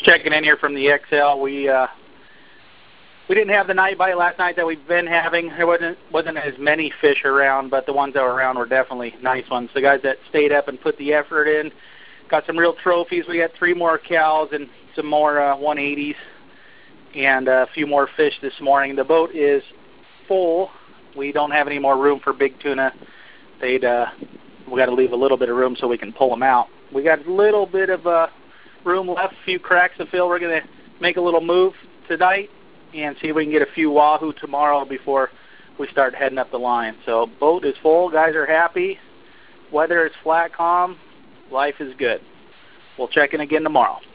checking in here from the XL. We didn't have the night bite last night that we've been having. There wasn't as many fish around, but the ones that were around were definitely nice ones. The guys that stayed up and put the effort in got some real trophies. We got 3 more cows and some more 180s and a few more fish this morning. The boat is full. We don't have any more room for big tuna. We got to leave a little bit of room so we can pull them out. We got a little bit of room left, a few cracks to fill. We're going to make a little move tonight and see if we can get a few wahoo tomorrow before we start heading up the line. So boat is full. Guys are happy. Weather is flat, calm. Life is good. We'll check in again tomorrow.